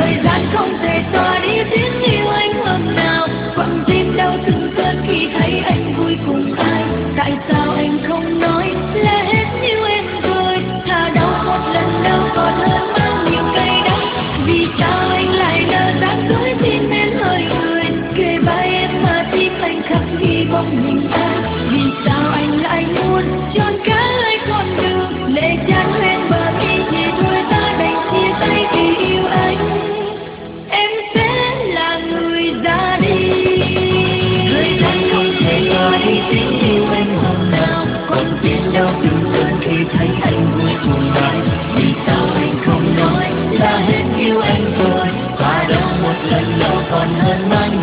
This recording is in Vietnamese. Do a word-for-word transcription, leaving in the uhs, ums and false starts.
thời gian không thể xóa đi tiếng yêu anh hôm nào, quặn tim đau từng cơn khi thấy anh vui cùng ai. Tại sao anh không nói là hết yêu em rồi, thà đau một lần đâu còn hơn bao nhiêu cay đắng. Vì sao anh lại nỡ dám dối tin em lời người, kề vai em mà tim anh khắc ghi bóng hình ai. Vì sao anh lại muốn trọn cả hai con đường, lệ tràn lên bờ mi thì thôi ta đành chia tay vì yêu anh. Em sẽ là người ra đi. Thời gian không thể xóa đi tiếng yêu em hôm nào, còn tim đau từng cơn khi thấy anh vui cùng ai. Vì sao anh không nói là hết yêu anh rồi, và đâu một lần đâu còn hơn mang